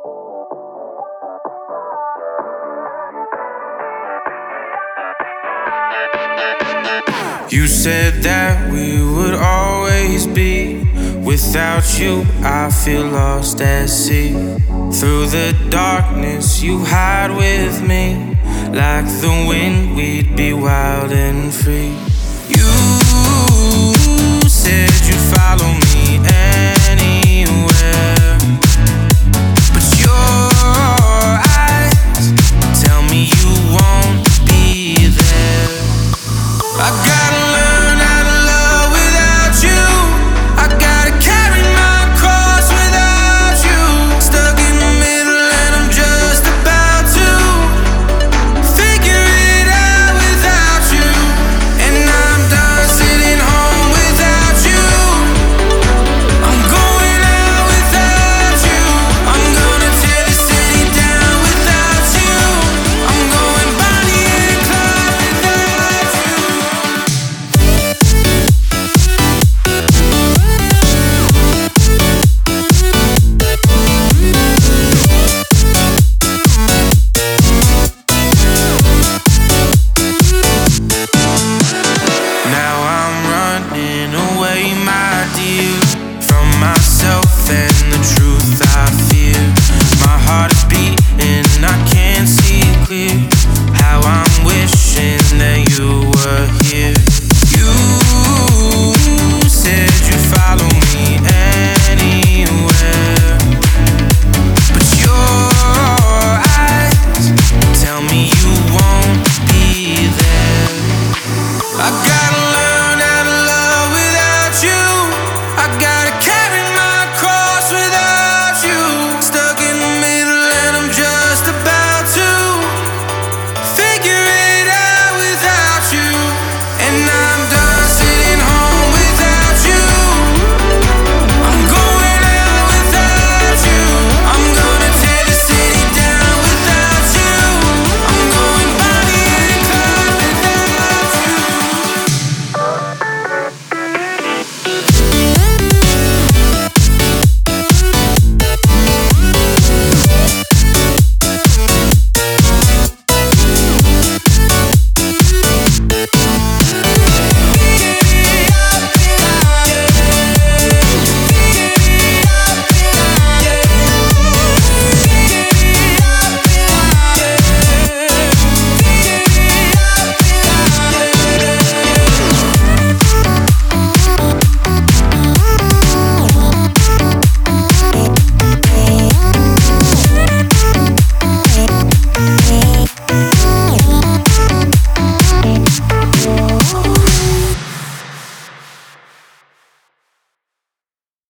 You said that we would always be. Without you, I feel lost at sea. Through the darkness, you hide with me. Like the wind, we'd be wild and free. You said you'd follow me